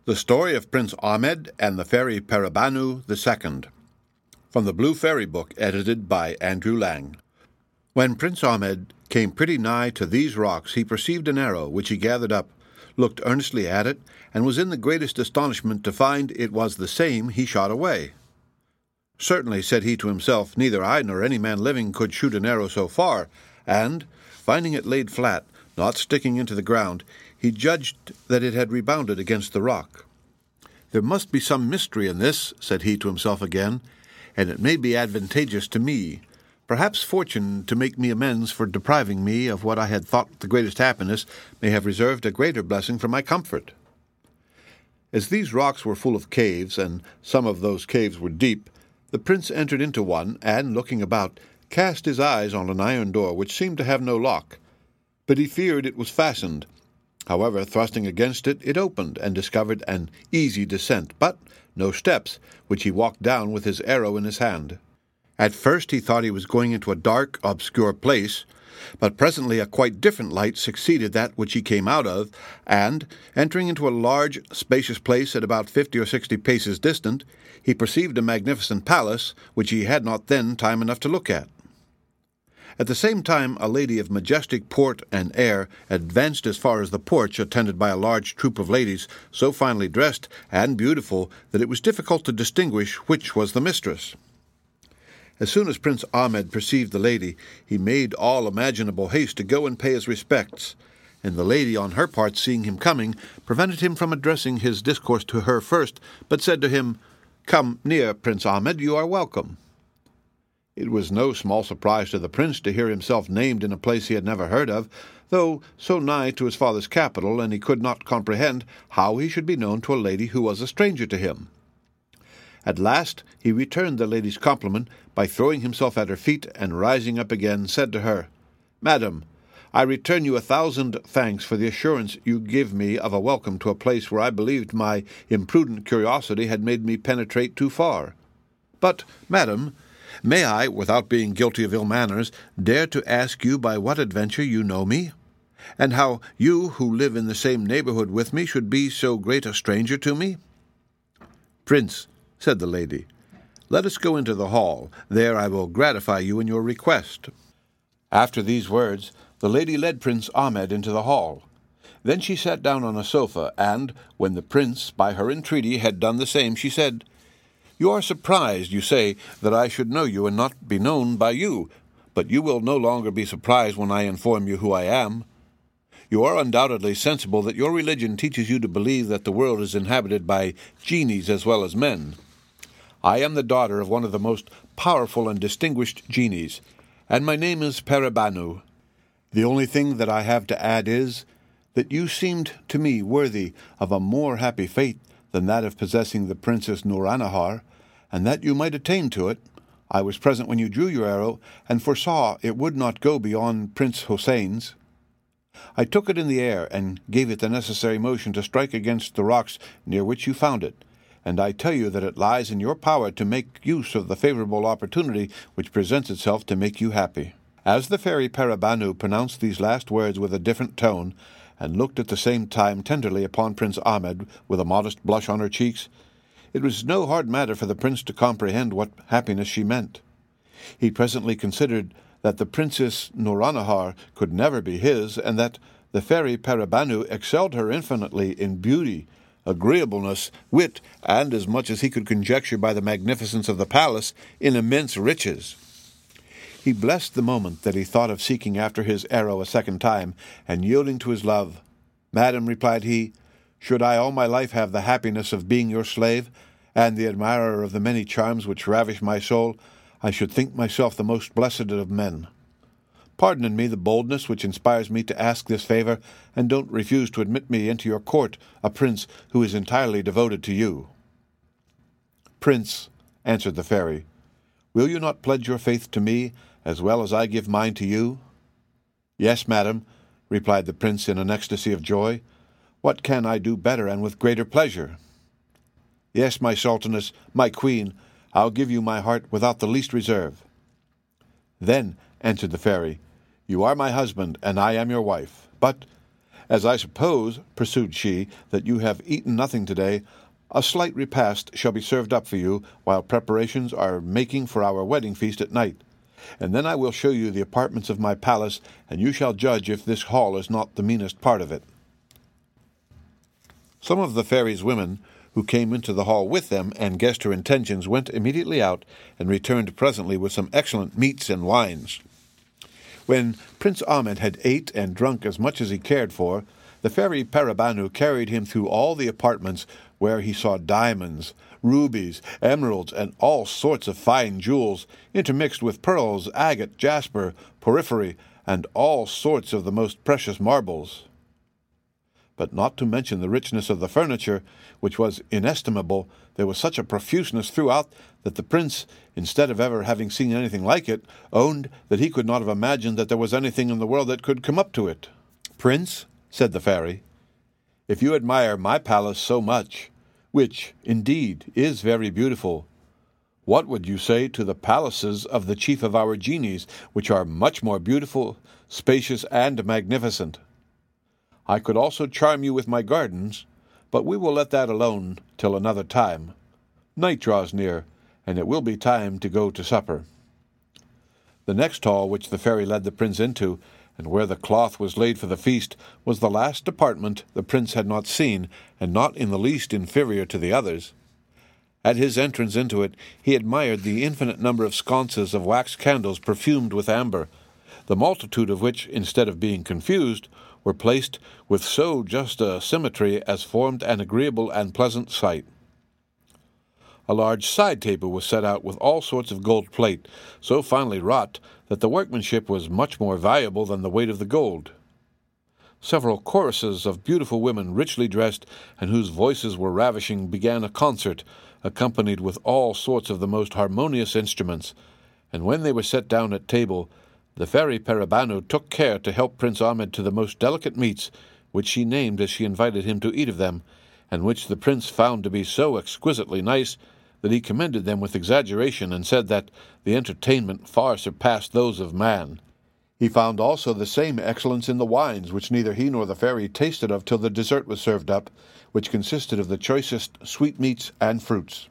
The Story of Prince Ahmed and the Fairy Peribanu II, from the Blue Fairy Book, edited by Andrew Lang. When Prince Ahmed came pretty nigh to these rocks, he perceived an arrow, which he gathered up, looked earnestly at it, and was in the greatest astonishment to find it was the same he shot away. Certainly, said he to himself, neither I nor any man living could shoot an arrow so far, and, finding it laid flat, not sticking into the ground, he judged that it had rebounded against the rock. There must be some mystery in this, said he to himself again, and it may be advantageous to me. Perhaps fortune, to make me amends for depriving me of what I had thought the greatest happiness, may have reserved a greater blessing for my comfort. As these rocks were full of caves, and some of those caves were deep, the prince entered into one, and, looking about, cast his eyes on an iron door which seemed to have no lock, but he feared it was fastened. However, thrusting against it, it opened, and discovered an easy descent, but no steps, which he walked down with his arrow in his hand. At first he thought he was going into a dark, obscure place, but presently a quite different light succeeded that which he came out of, and, entering into a large, spacious place at about 50 or 60 paces distant, he perceived a magnificent palace, which he had not then time enough to look at. At the same time, a lady of majestic port and air advanced as far as the porch, attended by a large troop of ladies, so finely dressed and beautiful that it was difficult to distinguish which was the mistress. As soon as Prince Ahmed perceived the lady, he made all imaginable haste to go and pay his respects, and the lady, on her part, seeing him coming, prevented him from addressing his discourse to her first, but said to him, "Come near, Prince Ahmed, you are welcome." It was no small surprise to the prince to hear himself named in a place he had never heard of, though so nigh to his father's capital, and he could not comprehend how he should be known to a lady who was a stranger to him. At last he returned the lady's compliment by throwing himself at her feet, and rising up again, said to her, "Madam, I return you 1,000 thanks for the assurance you give me of a welcome to a place where I believed my imprudent curiosity had made me penetrate too far. But, madam, may I, without being guilty of ill manners, dare to ask you by what adventure you know me, and how you, who live in the same neighborhood with me, should be so great a stranger to me?" "Prince," said the lady, "let us go into the hall. There I will gratify you in your request." After these words, the lady led Prince Ahmed into the hall. Then she sat down on a sofa, and, when the prince, by her entreaty, had done the same, she said, "You are surprised, you say, that I should know you and not be known by you, but you will no longer be surprised when I inform you who I am. You are undoubtedly sensible that your religion teaches you to believe that the world is inhabited by genies as well as men. I am the daughter of one of the most powerful and distinguished genies, and my name is Peribanu. The only thing that I have to add is that you seemed to me worthy of a more happy fate than that of possessing the Princess Nourannihar, and that you might attain to it. I was present when you drew your arrow, and foresaw it would not go beyond Prince Hussein's. I took it in the air, and gave it the necessary motion to strike against the rocks near which you found it, and I tell you that it lies in your power to make use of the favorable opportunity which presents itself to make you happy." As the fairy Peribanu pronounced these last words with a different tone, and looked at the same time tenderly upon Prince Ahmed with a modest blush on her cheeks, it was no hard matter for the prince to comprehend what happiness she meant. He presently considered that the Princess Nourannihar could never be his, and that the fairy Peribanu excelled her infinitely in beauty, agreeableness, wit, and, as much as he could conjecture by the magnificence of the palace, in immense riches. He blessed the moment that he thought of seeking after his arrow a second time, and yielding to his love. "Madam," replied he, "should I all my life have the happiness of being your slave, and the admirer of the many charms which ravish my soul, I should think myself the most blessed of men. Pardon in me the boldness which inspires me to ask this favor, and don't refuse to admit me into your court, a prince who is entirely devoted to you." "Prince," answered the fairy, "will you not pledge your faith to me, as well as I give mine to you?" "Yes, madam," replied the prince in an ecstasy of joy. "What can I do better and with greater pleasure?" "Yes, my sultaness, my queen, I'll give you my heart without the least reserve." "Then," answered the fairy, "you are my husband, and I am your wife. But "As I suppose," pursued she, "that you have eaten nothing today, a slight repast shall be served up for you, while preparations are making for our wedding feast at night. And then I will show you the apartments of my palace, and you shall judge if this hall is not the meanest part of it." Some of the fairy's women, who came into the hall with them and guessed her intentions, went immediately out, and returned presently with some excellent meats and wines. When Prince Ahmed had ate and drunk as much as he cared for, the fairy Parabanu carried him through all the apartments, where he saw diamonds, rubies, emeralds, and all sorts of fine jewels, intermixed with pearls, agate, jasper, porphyry, and all sorts of the most precious marbles. But not to mention the richness of the furniture, which was inestimable, there was such a profuseness throughout that the prince, instead of ever having seen anything like it, owned that he could not have imagined that there was anything in the world that could come up to it. "Prince," said the fairy, "if you admire my palace so much, which, indeed, is very beautiful, what would you say to the palaces of the chief of our genies, which are much more beautiful, spacious, and magnificent? I could also charm you with my gardens, but we will let that alone till another time. Night draws near, and it will be time to go to supper." The next hall which the fairy led the prince into, and where the cloth was laid for the feast, was the last apartment the prince had not seen, and not in the least inferior to the others. At his entrance into it, he admired the infinite number of sconces of wax candles perfumed with amber, the multitude of which, instead of being confused, were placed with so just a symmetry as formed an agreeable and pleasant sight. A large side table was set out with all sorts of gold plate, so finely wrought that the workmanship was much more valuable than the weight of the gold. Several choruses of beautiful women, richly dressed, and whose voices were ravishing, began a concert, accompanied with all sorts of the most harmonious instruments, and when they were set down at table, the fairy Parabanu took care to help Prince Ahmed to the most delicate meats, which she named as she invited him to eat of them, and which the prince found to be so exquisitely nice that he commended them with exaggeration, and said that the entertainment far surpassed those of man. He found also the same excellence in the wines, which neither he nor the fairy tasted of till the dessert was served up, which consisted of the choicest sweetmeats and fruits.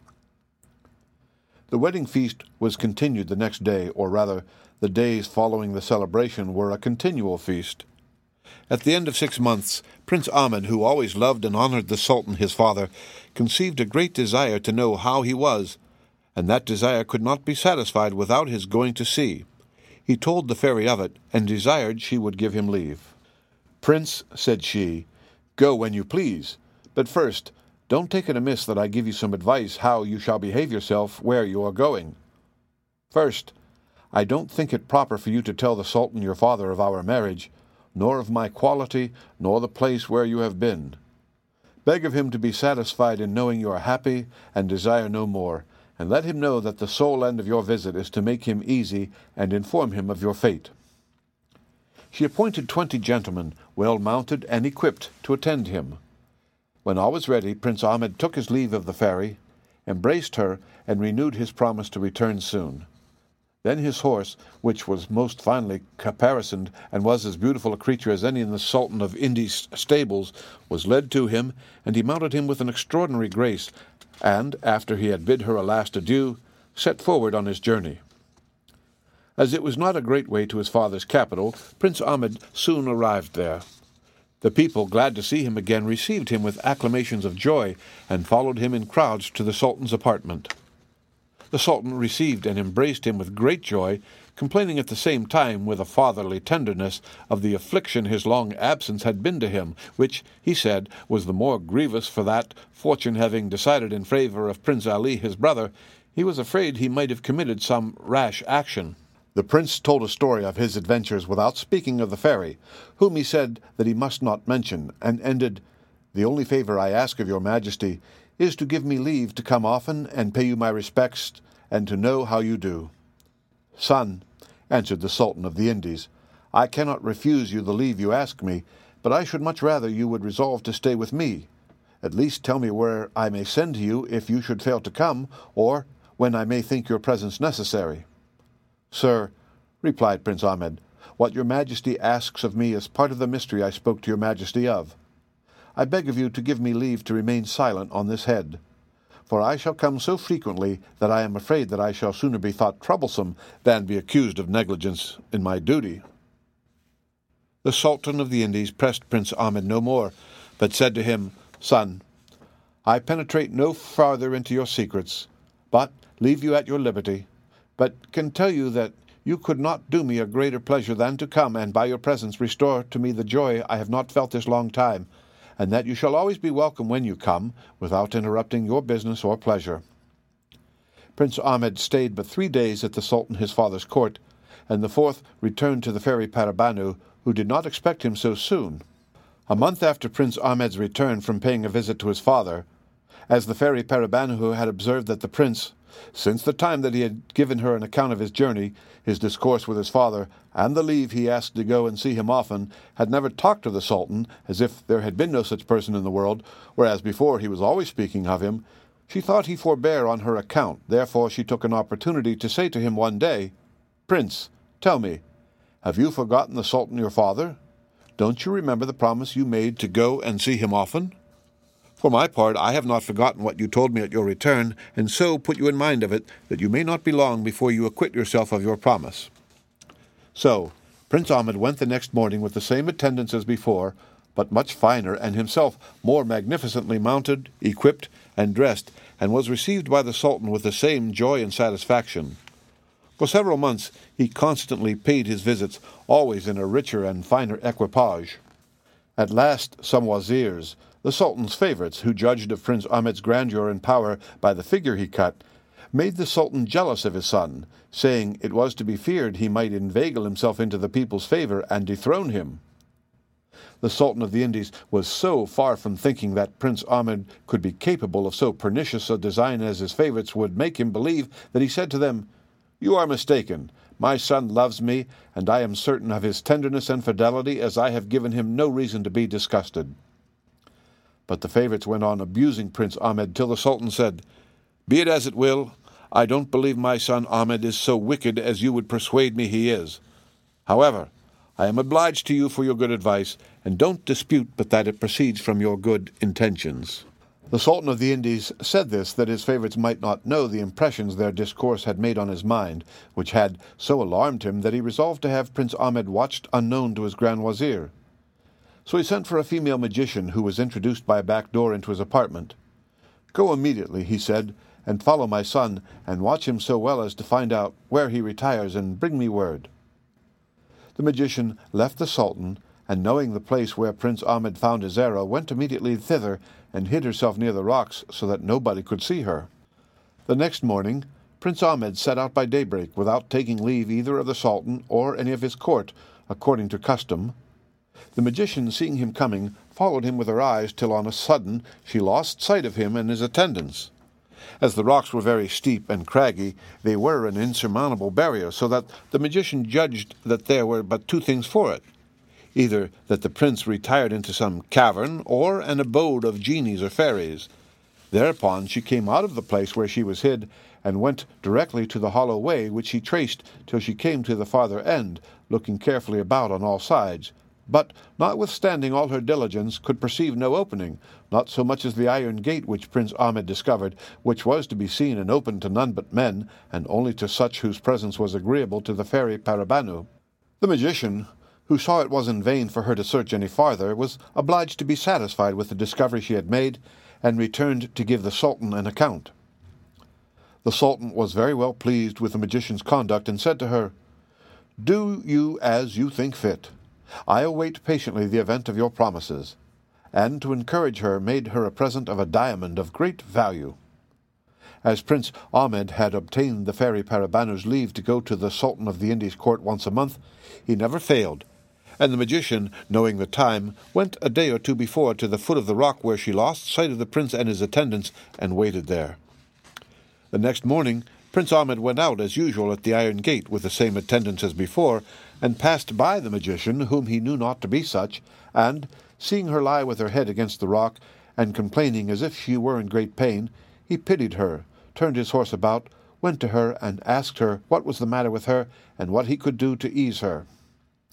The wedding feast was continued the next day, or rather, the days following the celebration were a continual feast. At the end of 6 months, Prince Ahmed, who always loved and honored the Sultan his father, conceived a great desire to know how he was, and that desire could not be satisfied without his going to see. He told the fairy of it, and desired she would give him leave. "Prince," said she, "go when you please, but first, don't take it amiss that I give you some advice how you shall behave yourself where you are going. First, I don't think it proper for you to tell the Sultan your father of our marriage, nor of my quality, nor the place where you have been. Beg of him to be satisfied in knowing you are happy, and desire no more, and let him know that the sole end of your visit is to make him easy and inform him of your fate." She appointed 20 gentlemen, well mounted and equipped, to attend him. When all was ready, Prince Ahmed took his leave of the fairy, embraced her, and renewed his promise to return soon. Then his horse, which was most finely caparisoned, and was as beautiful a creature as any in the Sultan of Indy's stables, was led to him, and he mounted him with an extraordinary grace, and, after he had bid her a last adieu, set forward on his journey. As it was not a great way to his father's capital, Prince Ahmed soon arrived there. The people, glad to see him again, received him with acclamations of joy, and followed him in crowds to the Sultan's apartment. The Sultan received and embraced him with great joy, complaining at the same time with a fatherly tenderness of the affliction his long absence had been to him, which, he said, was the more grievous for that, fortune having decided in favor of Prince Ali his brother, he was afraid he might have committed some rash action. The prince told a story of his adventures without speaking of the fairy, whom he said that he must not mention, and ended, "The only favor I ask of your majesty is to give me leave to come often and pay you my respects, and to know how you do." "Son," answered the Sultan of the Indies, "I cannot refuse you the leave you ask me, but I should much rather you would resolve to stay with me. At least tell me where I may send to you if you should fail to come, or when I may think your presence necessary." "Sir," replied Prince Ahmed, What your majesty asks of me is part of the mystery I spoke to your majesty of. I beg of you to give me leave to remain silent on this head, for I shall come so frequently that I am afraid that I shall sooner be thought troublesome than be accused of negligence in my duty." The Sultan of the Indies pressed Prince Ahmed no more, but said to him, "Son, I penetrate no farther into your secrets, but leave you at your liberty, but can tell you that you could not do me a greater pleasure than to come and by your presence restore to me the joy I have not felt this long time, and that you shall always be welcome when you come, without interrupting your business or pleasure." Prince Ahmed stayed but 3 days at the Sultan his father's court, and the 4th returned to the fairy Parabanu, who did not expect him so soon. A month after Prince Ahmed's return from paying a visit to his father, as the fairy Parabanu had observed that the prince, since the time that he had given her an account of his journey, his discourse with his father, and the leave he asked to go and see him often, had never talked to the Sultan, as if there had been no such person in the world, whereas before he was always speaking of him, she thought he forbore on her account. Therefore she took an opportunity to say to him one day, "Prince, tell me, have you forgotten the Sultan your father? Don't you remember the promise you made to go and see him often? For my part, I have not forgotten what you told me at your return, and so put you in mind of it, that you may not be long before you acquit yourself of your promise." So Prince Ahmed went the next morning with the same attendants as before, but much finer, and himself more magnificently mounted, equipped, and dressed, and was received by the Sultan with the same joy and satisfaction. For several months he constantly paid his visits, always in a richer and finer equipage. At last some wazirs, the Sultan's favourites, who judged of Prince Ahmed's grandeur and power by the figure he cut, made the Sultan jealous of his son, saying it was to be feared he might inveigle himself into the people's favour and dethrone him. The Sultan of the Indies was so far from thinking that Prince Ahmed could be capable of so pernicious a design as his favourites would make him believe, that he said to them, "You are mistaken. My son loves me, and I am certain of his tenderness and fidelity, as I have given him no reason to be disgusted." But the favourites went on abusing Prince Ahmed till the Sultan said, "Be it as it will, I don't believe my son Ahmed is so wicked as you would persuade me he is. However, I am obliged to you for your good advice, and don't dispute but that it proceeds from your good intentions." The Sultan of the Indies said this that his favourites might not know the impressions their discourse had made on his mind, which had so alarmed him that he resolved to have Prince Ahmed watched unknown to his Grand Wazir. So he sent for a female magician, who was introduced by a back door into his apartment. "Go immediately," he said, "and follow my son, and watch him so well as to find out where he retires, and bring me word." The magician left the Sultan, and knowing the place where Prince Ahmed found his arrow, went immediately thither, and hid herself near the rocks, so that nobody could see her. The next morning Prince Ahmed set out by daybreak, without taking leave either of the Sultan or any of his court, according to custom. The magician, seeing him coming, followed him with her eyes, till on a sudden she lost sight of him and his attendants. As the rocks were very steep and craggy, they were an insurmountable barrier, so that the magician judged that there were but two things for it: either that the prince retired into some cavern, or an abode of genies or fairies. Thereupon she came out of the place where she was hid, and went directly to the hollow way, which she traced till she came to the farther end, looking carefully about on all sides, but, notwithstanding all her diligence, could perceive no opening, not so much as the iron gate which Prince Ahmed discovered, which was to be seen and open to none but men, and only to such whose presence was agreeable to the fairy Parabanu. The magician, who saw it was in vain for her to search any farther, was obliged to be satisfied with the discovery she had made, and returned to give the Sultan an account. The Sultan was very well pleased with the magician's conduct, and said to her, "Do you as you think fit. I await patiently the event of your promises," and to encourage her made her a present of a diamond of great value. As Prince Ahmed had obtained the fairy Parabanu's leave to go to the Sultan of the Indies court once a month, he never failed, and the magician, knowing the time, went a day or two before to the foot of the rock where she lost sight of the prince and his attendants, and waited there. The next morning Prince Ahmed went out as usual at the iron gate with the same attendants as before, and passed by the magician, whom he knew not to be such, and, seeing her lie with her head against the rock, and complaining as if she were in great pain, he pitied her, turned his horse about, went to her, and asked her what was the matter with her, and what he could do to ease her.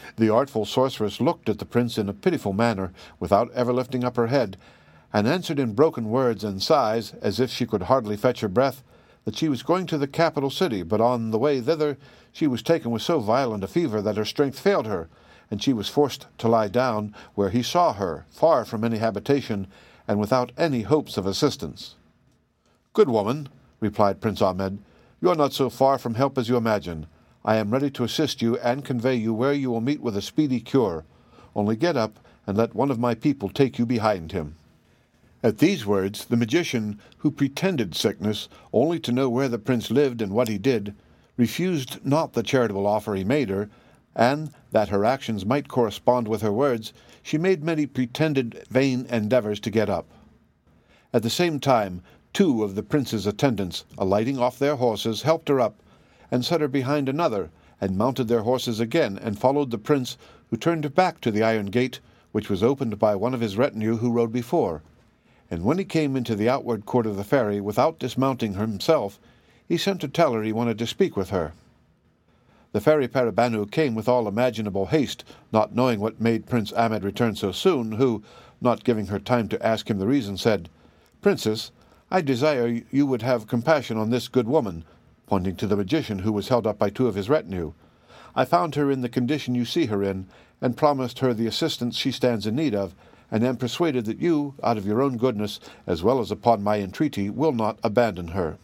The artful sorceress looked at the prince in a pitiful manner, without ever lifting up her head, and answered in broken words and sighs, as if she could hardly fetch her breath, that she was going to the capital city, but on the way thither she was taken with so violent a fever that her strength failed her, and she was forced to lie down, where he saw her, far from any habitation, and without any hopes of assistance. "Good woman," replied Prince Ahmed, "you are not so far from help as you imagine. I am ready to assist you and convey you where you will meet with a speedy cure. Only get up, and let one of my people take you behind him." At these words, the magician, who pretended sickness, only to know where the prince lived and what he did, refused not the charitable offer he made her, and, that her actions might correspond with her words, she made many pretended vain endeavors to get up. At the same time, 2 of the prince's attendants, alighting off their horses, helped her up, and set her behind another, and mounted their horses again, and followed the prince, who turned back to the iron gate, which was opened by one of his retinue who rode before. And when he came into the outward court of the ferry, without dismounting himself, he sent to tell her he wanted to speak with her. The fairy Parabanu came with all imaginable haste, not knowing what made Prince Ahmed return so soon, who, not giving her time to ask him the reason, said, "Princess, I desire you would have compassion on this good woman," pointing to the magician, who was held up by 2 of his retinue. "I found her in the condition you see her in, and promised her the assistance she stands in need of, and am persuaded that you, out of your own goodness, as well as upon my entreaty, will not abandon her."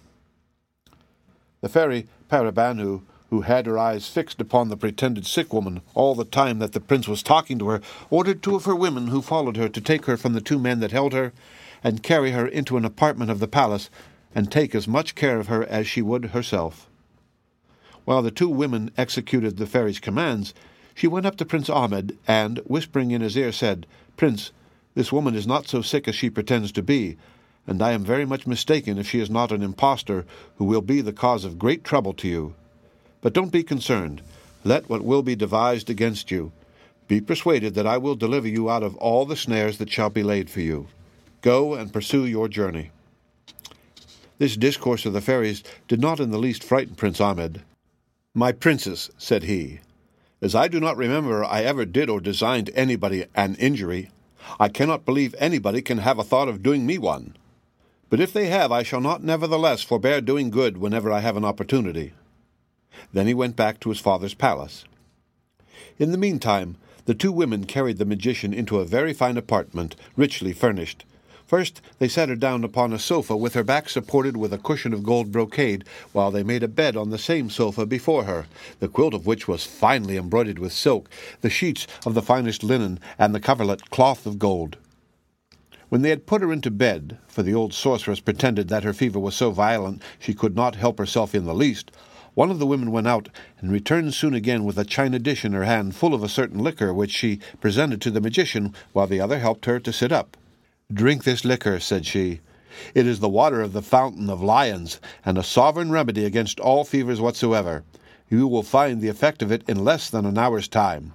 The fairy Parabanu, who had her eyes fixed upon the pretended sick woman all the time that the prince was talking to her, ordered 2 of her women who followed her to take her from the 2 men that held her, and carry her into an apartment of the palace, and take as much care of her as she would herself. While the 2 women executed the fairy's commands, she went up to Prince Ahmed, and, whispering in his ear, said, "Prince, this woman is not so sick as she pretends to be, and I am very much mistaken if she is not an impostor who will be the cause of great trouble to you. But don't be concerned. Let what will be devised against you. Be persuaded that I will deliver you out of all the snares that shall be laid for you. Go and pursue your journey." This discourse of the fairies did not in the least frighten Prince Ahmed. "My princess," said he, "as I do not remember I ever did or designed anybody an injury, I cannot believe anybody can have a thought of doing me one. But if they have, I shall not nevertheless forbear doing good whenever I have an opportunity." Then he went back to his father's palace. In the meantime, the 2 women carried the magician into a very fine apartment, richly furnished. First they sat her down upon a sofa with her back supported with a cushion of gold brocade, while they made a bed on the same sofa before her, the quilt of which was finely embroidered with silk, the sheets of the finest linen, and the coverlet cloth of gold. When they had put her into bed, for the old sorceress pretended that her fever was so violent she could not help herself in the least, one of the women went out, and returned soon again with a china dish in her hand full of a certain liquor, which she presented to the magician, while the other helped her to sit up. "Drink this liquor," said she. "It is the water of the fountain of lions, and a sovereign remedy against all fevers whatsoever. You will find the effect of it in less than an hour's time."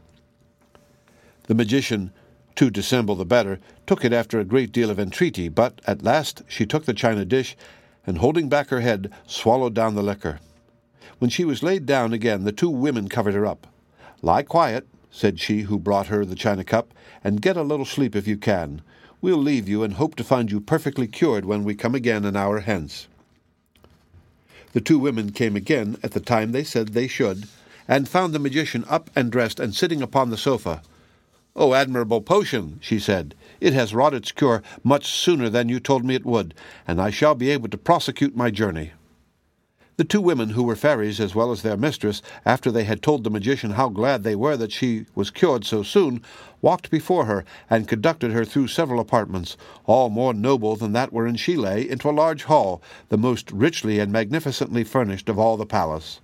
The magician, to dissemble the better, took it after a great deal of entreaty, but at last she took the china dish, and holding back her head, swallowed down the liquor. When she was laid down again, the 2 women covered her up. "Lie quiet," said she who brought her the china cup, "and get a little sleep if you can. We'll leave you, and hope to find you perfectly cured when we come again an hour hence." The 2 women came again at the time they said they should, and found the magician up and dressed and sitting upon the sofa. "O admirable potion," she said, "it has wrought its cure much sooner than you told me it would, and I shall be able to prosecute my journey." The 2 women, who were fairies as well as their mistress, after they had told the magician how glad they were that she was cured so soon, walked before her, and conducted her through several apartments, all more noble than that wherein she lay, into a large hall, the most richly and magnificently furnished of all the palace.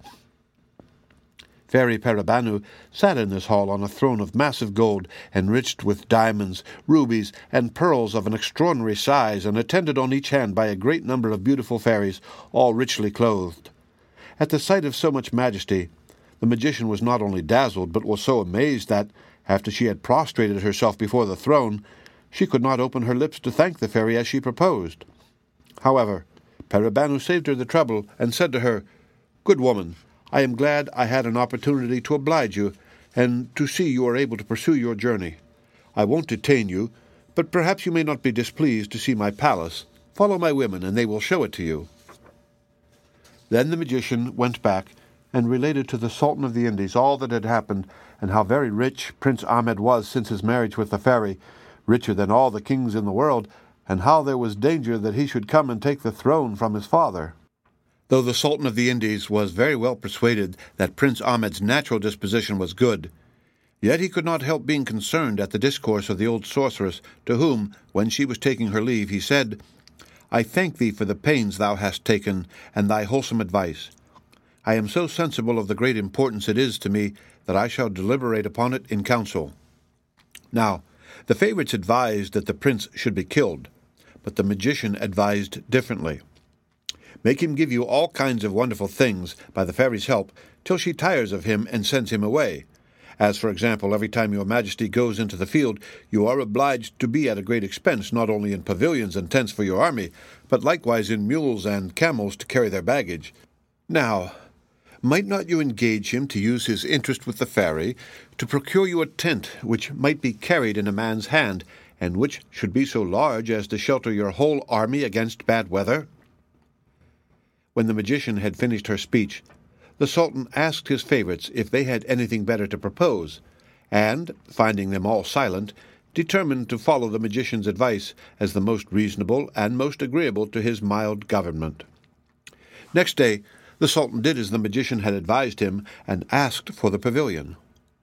Fairy Parabanu sat in this hall on a throne of massive gold, enriched with diamonds, rubies, and pearls of an extraordinary size, and attended on each hand by a great number of beautiful fairies, all richly clothed. At the sight of so much majesty, the magician was not only dazzled, but was so amazed that, after she had prostrated herself before the throne, she could not open her lips to thank the fairy as she proposed. However, Parabanu saved her the trouble, and said to her, "Good woman, I am glad I had an opportunity to oblige you, and to see you are able to pursue your journey. I won't detain you, but perhaps you may not be displeased to see my palace. Follow my women, and they will show it to you." Then the magician went back and related to the Sultan of the Indies all that had happened, and how very rich Prince Ahmed was since his marriage with the fairy, richer than all the kings in the world, and how there was danger that he should come and take the throne from his father. Though the Sultan of the Indies was very well persuaded that Prince Ahmed's natural disposition was good, yet he could not help being concerned at the discourse of the old sorceress, to whom, when she was taking her leave, he said, "I thank thee for the pains thou hast taken, and thy wholesome advice. I am so sensible of the great importance it is to me that I shall deliberate upon it in council." Now, the favorites advised that the prince should be killed, but the magician advised differently. "Make him give you all kinds of wonderful things by the fairy's help, till she tires of him and sends him away. As, for example, every time your majesty goes into the field, you are obliged to be at a great expense, not only in pavilions and tents for your army, but likewise in mules and camels to carry their baggage. Now, might not you engage him to use his interest with the fairy to procure you a tent which might be carried in a man's hand, and which should be so large as to shelter your whole army against bad weather?" When the magician had finished her speech, the Sultan asked his favorites if they had anything better to propose, and, finding them all silent, determined to follow the magician's advice as the most reasonable and most agreeable to his mild government. Next day, the Sultan did as the magician had advised him, and asked for the pavilion.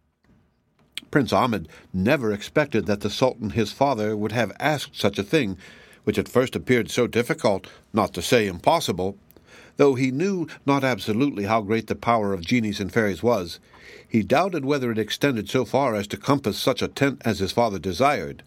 Prince Ahmed never expected that the Sultan his father would have asked such a thing, which at first appeared so difficult, not to say impossible. Though he knew not absolutely how great the power of genies and fairies was, he doubted whether it extended so far as to compass such a tent as his father desired.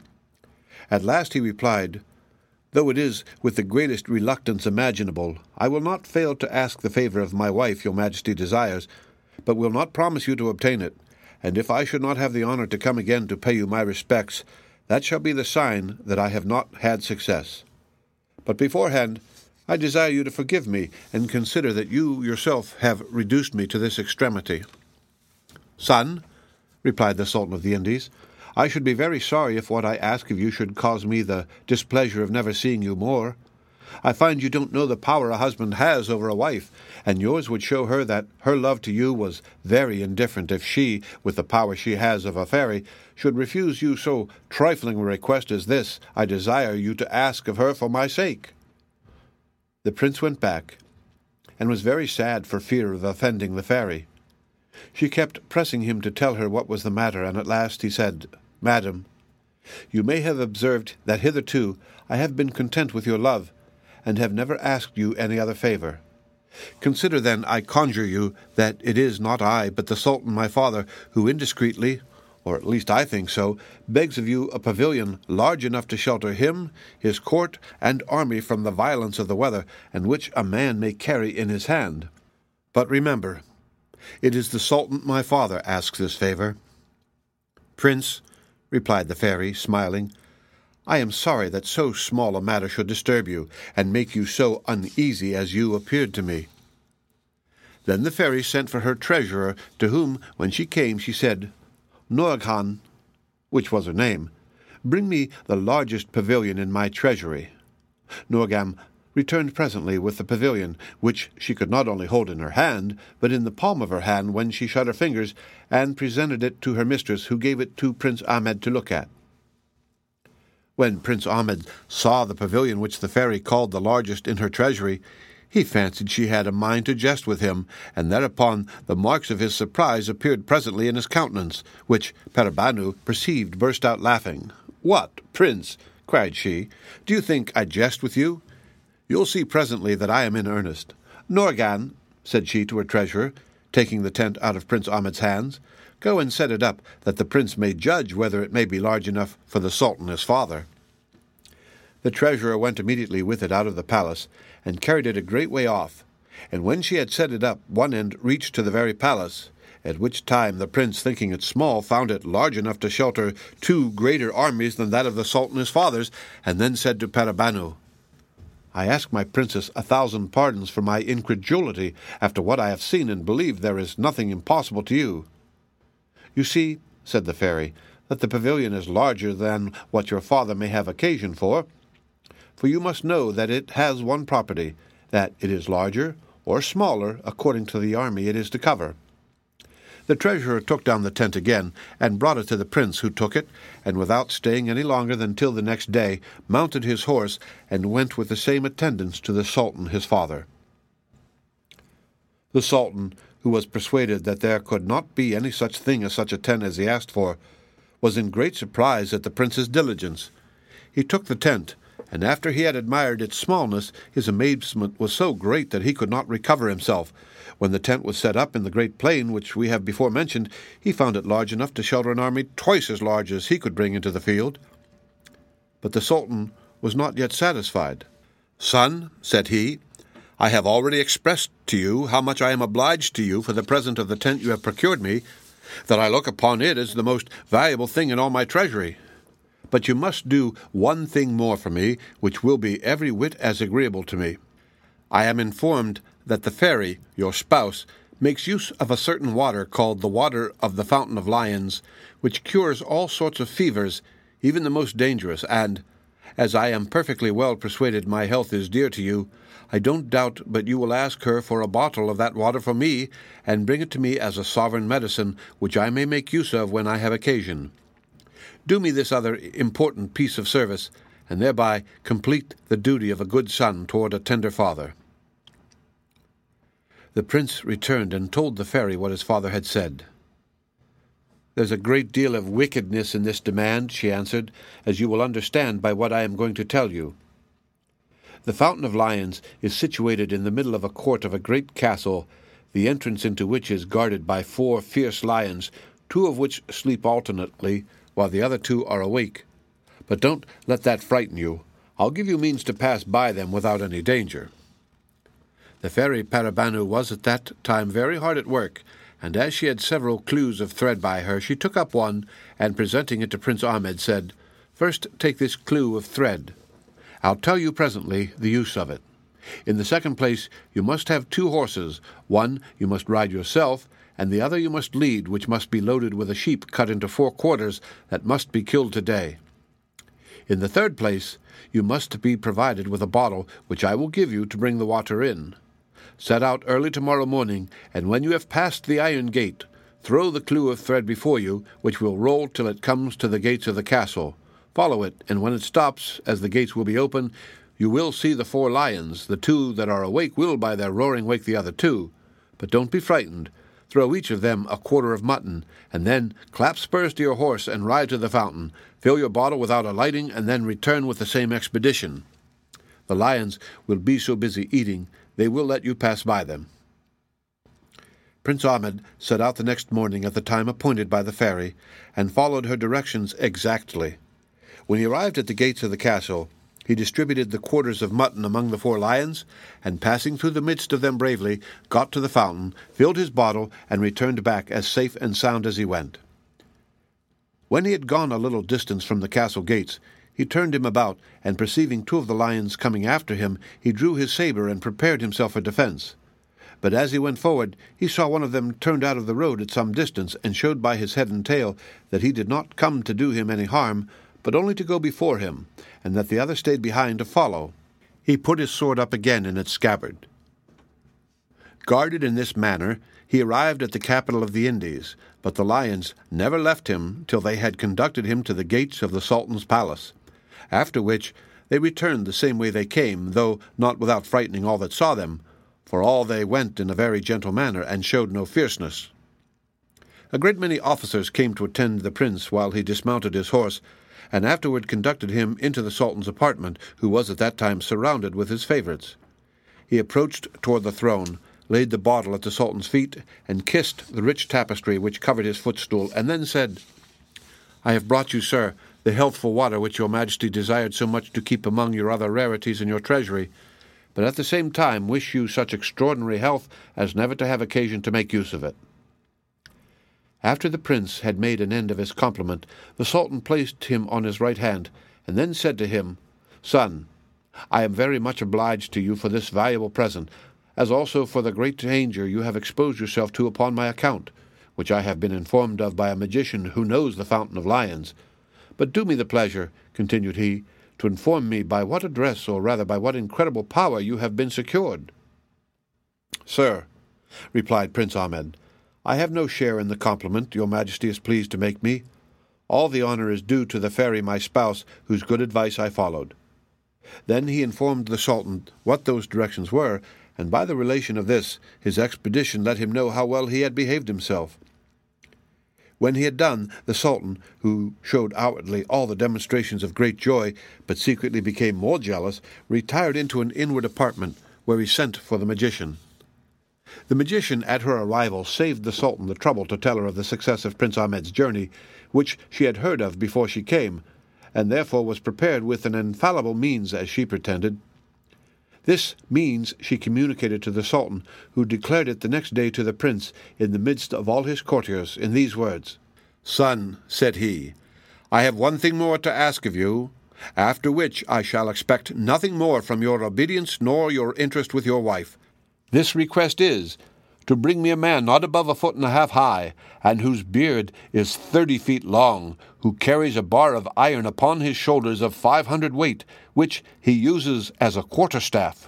At last he replied, "Though it is with the greatest reluctance imaginable, I will not fail to ask the favor of my wife your majesty desires, but will not promise you to obtain it, and if I should not have the honor to come again to pay you my respects, that shall be the sign that I have not had success. But beforehand, I desire you to forgive me, and consider that you yourself have reduced me to this extremity." "Son," replied the Sultan of the Indies, "I should be very sorry if what I ask of you should cause me the displeasure of never seeing you more. I find you don't know the power a husband has over a wife, and yours would show her that her love to you was very indifferent if she, with the power she has of a fairy, should refuse you so trifling a request as this I desire you to ask of her for my sake." The prince went back, and was very sad for fear of offending the fairy. She kept pressing him to tell her what was the matter, and at last he said, "Madam, you may have observed that hitherto I have been content with your love, and have never asked you any other favor. Consider then, I conjure you, that it is not I, but the Sultan my father, who indiscreetly, or at least I think so, begs of you a pavilion large enough to shelter him, his court, and army from the violence of the weather, and which a man may carry in his hand. But remember, it is the Sultan my father asks this favor." "Prince," replied the fairy, smiling, "I am sorry that so small a matter should disturb you, and make you so uneasy as you appeared to me." Then the fairy sent for her treasurer, to whom, when she came, she said, "Nourghan," which was her name, "bring me the largest pavilion in my treasury." Nourghan returned presently with the pavilion, which she could not only hold in her hand, but in the palm of her hand when she shut her fingers, and presented it to her mistress, who gave it to Prince Ahmed to look at. When Prince Ahmed saw the pavilion which the fairy called the largest in her treasury, he fancied she had a mind to jest with him, and thereupon the marks of his surprise appeared presently in his countenance, which Peribanu perceived, burst out laughing. "What, Prince," cried she, "do you think I jest with you? You'll see presently that I am in earnest. Nourghan," said she to her treasurer, taking the tent out of Prince Ahmed's hands, "go and set it up, that the prince may judge whether it may be large enough for the Sultan his father." The treasurer went immediately with it out of the palace, and carried it a great way off, and when she had set it up, one end reached to the very palace, at which time the prince, thinking it small, found it large enough to shelter 2 greater armies than that of the Sultan his father's, and then said to Peribanu, "I ask my princess 1,000 pardons for my incredulity. After what I have seen and believed, there is nothing impossible to you." "You see," said the fairy, "that the pavilion is larger than what your father may have occasion for you must know that it has one property, that it is larger or smaller according to the army it is to cover." The treasurer took down the tent again, and brought it to the prince, who took it, and without staying any longer than till the next day, mounted his horse, and went with the same attendants to the Sultan his father. The Sultan, who was persuaded that there could not be any such thing as such a tent as he asked for, was in great surprise at the prince's diligence. He took the tent, and after he had admired its smallness, his amazement was so great that he could not recover himself. When the tent was set up in the great plain which we have before mentioned, he found it large enough to shelter an army twice as large as he could bring into the field. But the Sultan was not yet satisfied. "Son," said he, "I have already expressed to you how much I am obliged to you for the present of the tent you have procured me, that I look upon it as the most valuable thing in all my treasury. But you must do one thing more for me, which will be every whit as agreeable to me. I am informed that the fairy, your spouse, makes use of a certain water called the water of the Fountain of Lions, which cures all sorts of fevers, even the most dangerous, and, as I am perfectly well persuaded my health is dear to you, I don't doubt but you will ask her for a bottle of that water for me, and bring it to me as a sovereign medicine, which I may make use of when I have occasion. Do me this other important piece of service, and thereby complete the duty of a good son toward a tender father." The prince returned and told the fairy what his father had said. "There's a great deal of wickedness in this demand," she answered, "as you will understand by what I am going to tell you. The Fountain of Lions is situated in the middle of a court of a great castle, the entrance into which is guarded by 4 fierce lions, 2 of which sleep alternately, while the other 2 are awake. But don't let that frighten you. I'll give you means to pass by them without any danger." The fairy Parabanu was at that time very hard at work, and as she had several clues of thread by her, she took up one, and presenting it to Prince Ahmed, said, "First take this clue of thread. I'll tell you presently the use of it. In the second place, you must have 2 horses. One you must ride yourself, and the other you must lead, which must be loaded with a sheep cut into 4 quarters that must be killed today. In the third place, you must be provided with a bottle, which I will give you to bring the water in. Set out early tomorrow morning, and when you have passed the iron gate, throw the clue of thread before you, which will roll till it comes to the gates of the castle. Follow it, and when it stops, as the gates will be open, you will see the 4 lions. The 2 that are awake will by their roaring wake the other 2. But don't be frightened. Throw each of them a quarter of mutton, and then clap spurs to your horse and ride to the fountain. Fill your bottle without alighting, and then return with the same expedition. The lions will be so busy eating, they will let you pass by them." Prince Ahmed set out the next morning at the time appointed by the fairy, and followed her directions exactly. When he arrived at the gates of the castle, he distributed the quarters of mutton among the 4 lions, and passing through the midst of them bravely, got to the fountain, filled his bottle, and returned back as safe and sound as he went. When he had gone a little distance from the castle gates, he turned him about, and perceiving 2 of the lions coming after him, he drew his sabre and prepared himself for defense. But as he went forward, he saw one of them turned out of the road at some distance, and showed by his head and tail that he did not come to do him any harm, but only to go before him, and that the other stayed behind to follow. He put his sword up again in its scabbard. Guarded in this manner, he arrived at the capital of the Indies, but the lions never left him till they had conducted him to the gates of the Sultan's palace, after which they returned the same way they came, though not without frightening all that saw them, for all they went in a very gentle manner, and showed no fierceness. A great many officers came to attend the prince while he dismounted his horse, and afterward conducted him into the Sultan's apartment, who was at that time surrounded with his favorites. He approached toward the throne, laid the bottle at the Sultan's feet, and kissed the rich tapestry which covered his footstool, and then said, "I have brought you, sir, the healthful water which your majesty desired so much to keep among your other rarities in your treasury, but at the same time wish you such extraordinary health as never to have occasion to make use of it." After the prince had made an end of his compliment, the Sultan placed him on his right hand, and then said to him, "Son, I am very much obliged to you for this valuable present, as also for the great danger you have exposed yourself to upon my account, which I have been informed of by a magician who knows the Fountain of Lions. But do me the pleasure, continued he, to inform me by what address, or rather by what incredible power, you have been secured. Sir, replied Prince Ahmed, I have no share in the compliment your Majesty is pleased to make me. All the honour is due to the fairy my spouse, whose good advice I followed. Then he informed the Sultan what those directions were, and by the relation of this, his expedition let him know how well he had behaved himself. When he had done, the Sultan, who showed outwardly all the demonstrations of great joy, but secretly became more jealous, retired into an inward apartment, where he sent for the magician. The magician, at her arrival, saved the Sultan the trouble to tell her of the success of Prince Ahmed's journey, which she had heard of before she came, and therefore was prepared with an infallible means, as she pretended. This means she communicated to the Sultan, who declared it the next day to the prince, in the midst of all his courtiers, in these words, Son, said he, I have one thing more to ask of you, after which I shall expect nothing more from your obedience nor your interest with your wife. This request is, to bring me a man not above 1.5 feet high, and whose beard is 30 feet long, who carries a bar of iron upon his shoulders of 500 weight, which he uses as a quarterstaff.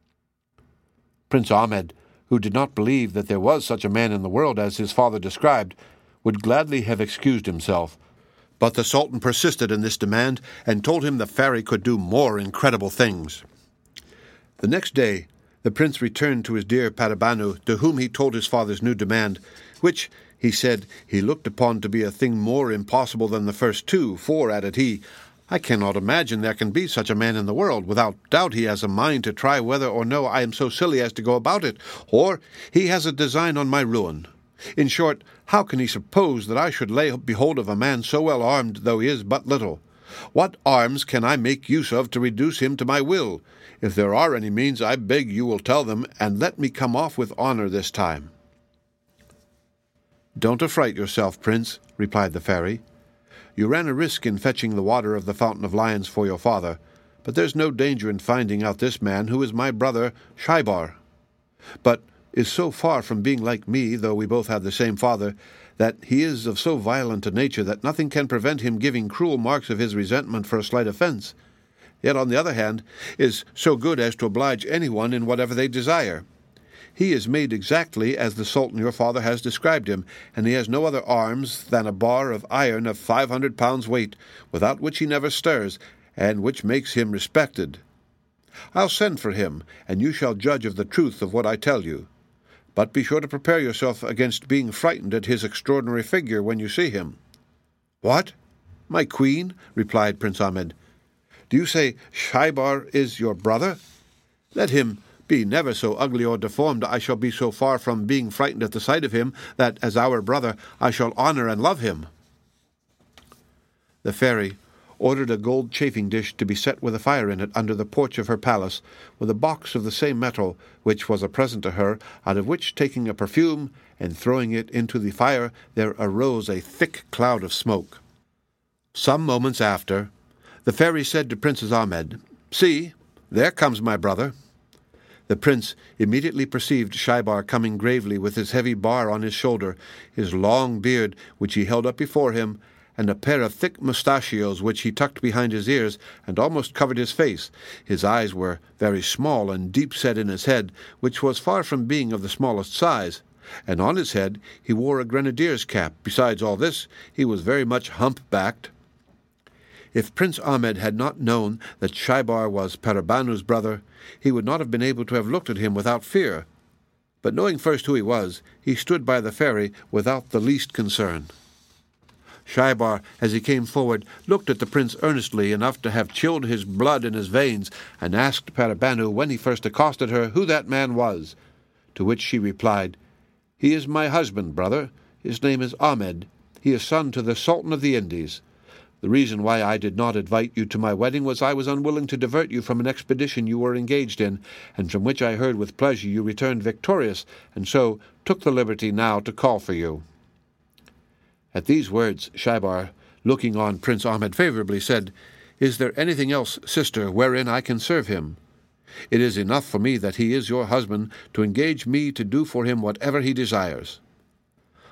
Prince Ahmed, who did not believe that there was such a man in the world as his father described, would gladly have excused himself. But the Sultan persisted in this demand, and told him the fairy could do more incredible things. The next day, the prince returned to his dear Parabanu, to whom he told his father's new demand, which, he said, he looked upon to be a thing more impossible than the first two, for, added he, I cannot imagine there can be such a man in the world. Without doubt he has a mind to try whether or no I am so silly as to go about it, or he has a design on my ruin. In short, how can he suppose that I should lay hold of a man so well armed, though he is but little? What arms can I make use of to reduce him to my will? If there are any means, I beg you will tell them, and let me come off with honour this time. Don't affright yourself, Prince, replied the fairy. You ran a risk in fetching the water of the Fountain of Lions for your father, but there's no danger in finding out this man, who is my brother Shaibar, but is so far from being like me, though we both have the same father, that he is of so violent a nature that nothing can prevent him giving cruel marks of his resentment for a slight offence, yet, on the other hand, is so good as to oblige anyone in whatever they desire. He is made exactly as the Sultan your father has described him, and he has no other arms than a bar of iron of 500 pounds weight, without which he never stirs, and which makes him respected. I'll send for him, and you shall judge of the truth of what I tell you. But be sure to prepare yourself against being frightened at his extraordinary figure when you see him. What? My queen? Replied Prince Ahmed. Do you say Shaibar is your brother? Let him be never so ugly or deformed, I shall be so far from being frightened at the sight of him, that, as our brother, I shall honour and love him. The fairy ordered a gold chafing dish to be set with a fire in it under the porch of her palace, with a box of the same metal, which was a present to her, out of which, taking a perfume and throwing it into the fire, there arose a thick cloud of smoke. Some moments after, the fairy said to Prince Ahmed, See, there comes my brother. The prince immediately perceived Shaibar coming gravely with his heavy bar on his shoulder, his long beard, which he held up before him, and a pair of thick mustachios which he tucked behind his ears and almost covered his face. His eyes were very small and deep-set in his head, which was far from being of the smallest size, and on his head he wore a grenadier's cap. Besides all this, he was very much hump-backed. If Prince Ahmed had not known that Shaibar was Parabanu's brother, he would not have been able to have looked at him without fear. But knowing first who he was, he stood by the fairy without the least concern. Shaibar, as he came forward, looked at the prince earnestly, enough to have chilled his blood in his veins, and asked Parabanu, when he first accosted her, who that man was. To which she replied, He is my husband, brother. His name is Ahmed. He is son to the Sultan of the Indies. The reason why I did not invite you to my wedding was I was unwilling to divert you from an expedition you were engaged in, and from which I heard with pleasure you returned victorious, and so took the liberty now to call for you. At these words, Shaibar, looking on Prince Ahmed favourably, said, Is there anything else, sister, wherein I can serve him? It is enough for me that he is your husband to engage me to do for him whatever he desires.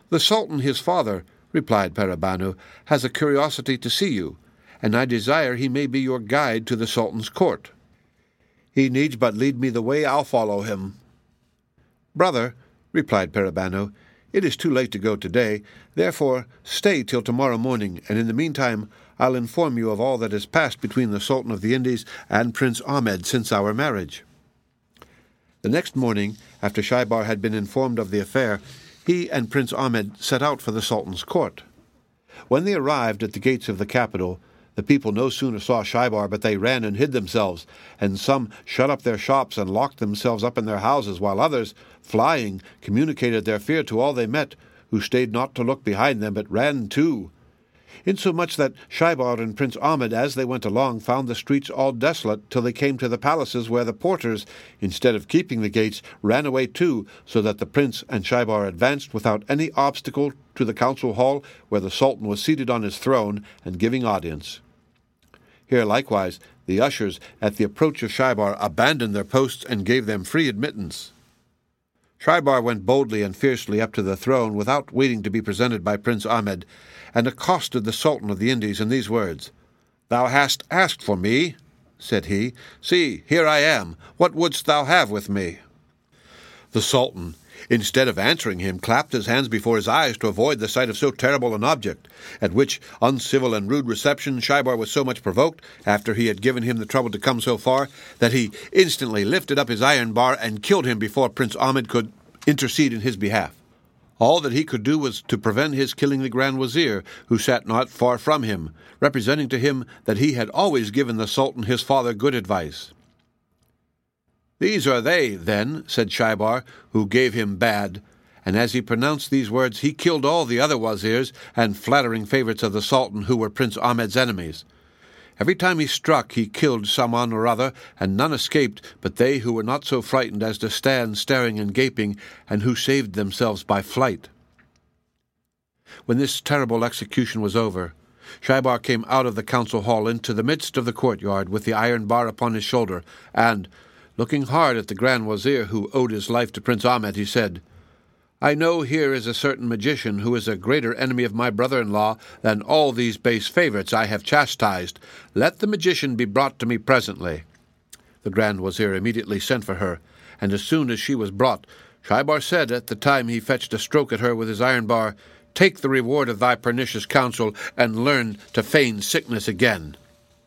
"The Sultan, his father," replied Parabanu, "has a curiosity to see you, and I desire he may be your guide to the Sultan's court." "He needs but lead me the way, I'll follow him." "Brother," replied Parabanu, "it is too late to go today. Therefore stay till tomorrow morning, and in the meantime I'll inform you of all that has passed between the Sultan of the Indies and Prince Ahmed since our marriage." The next morning, after Shaibar had been informed of the affair, he and Prince Ahmed set out for the Sultan's court. When they arrived at the gates of the capital, the people no sooner saw Shaibar but they ran and hid themselves, and some shut up their shops and locked themselves up in their houses, while others, flying, communicated their fear to all they met, who stayed not to look behind them, but ran too. Insomuch that Shaibar and Prince Ahmed, as they went along, found the streets all desolate till they came to the palaces, where the porters, instead of keeping the gates, ran away too, so that the prince and Shaibar advanced without any obstacle to the council hall, where the Sultan was seated on his throne and giving audience. Here likewise the ushers, at the approach of Shaibar, abandoned their posts and gave them free admittance. Shaibar went boldly and fiercely up to the throne, without waiting to be presented by Prince Ahmed, and accosted the Sultan of the Indies in these words. "Thou hast asked for me," said he. "See, here I am. What wouldst thou have with me?" The Sultan, instead of answering him, clapped his hands before his eyes to avoid the sight of so terrible an object, at which uncivil and rude reception Shaibar was so much provoked, after he had given him the trouble to come so far, that he instantly lifted up his iron bar and killed him before Prince Ahmed could intercede in his behalf. All that he could do was to prevent his killing the Grand Wazir, who sat not far from him, representing to him that he had always given the Sultan his father good advice. "These are they, then," said Shaibar, "who gave him bad." And as he pronounced these words, he killed all the other wazirs and flattering favorites of the Sultan, who were Prince Ahmed's enemies. Every time he struck, he killed someone or other, and none escaped but they who were not so frightened as to stand staring and gaping, and who saved themselves by flight. When this terrible execution was over, Shaibar came out of the council hall into the midst of the courtyard with the iron bar upon his shoulder, and, looking hard at the Grand Wazir, who owed his life to Prince Ahmed, he said, "I know here is a certain magician who is a greater enemy of my brother-in-law than all these base favorites I have chastised. Let the magician be brought to me presently." The Grand Wazir immediately sent for her, and as soon as she was brought, Shaibar said, at the time he fetched a stroke at her with his iron bar, "Take the reward of thy pernicious counsel, and learn to feign sickness again."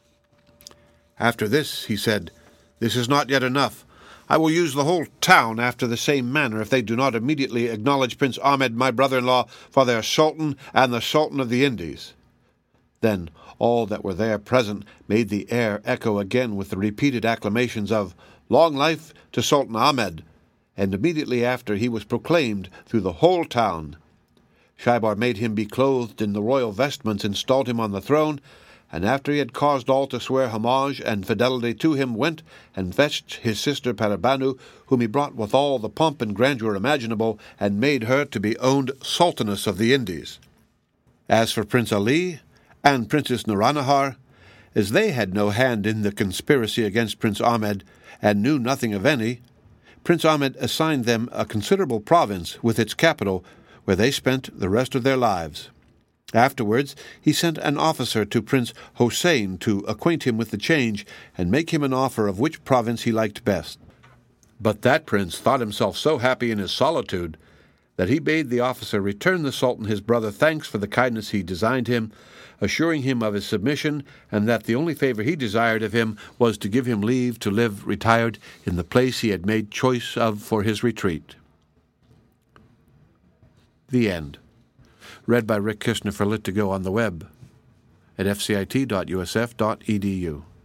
After this, he said, "This is not yet enough. I will use the whole town after the same manner if they do not immediately acknowledge Prince Ahmed, my brother-in-law, for their Sultan and the Sultan of the Indies." Then all that were there present made the air echo again with the repeated acclamations of "Long life to Sultan Ahmed," and immediately after he was proclaimed through the whole town. Shaibar made him be clothed in the royal vestments, installed him on the throne, and after he had caused all to swear homage and fidelity to him, went and fetched his sister Parabanu, whom he brought with all the pomp and grandeur imaginable, and made her to be owned Sultaness of the Indies. As for Prince Ali and Princess Nuranahar, as they had no hand in the conspiracy against Prince Ahmed, and knew nothing of any, Prince Ahmed assigned them a considerable province with its capital, where they spent the rest of their lives. Afterwards he sent an officer to Prince Hossein to acquaint him with the change, and make him an offer of which province he liked best. But that prince thought himself so happy in his solitude that he bade the officer return the Sultan his brother thanks for the kindness he designed him, assuring him of his submission, and that the only favor he desired of him was to give him leave to live retired in the place he had made choice of for his retreat. The End. Read by Rick Kishner for Lit2Go on the web at fcit.usf.edu.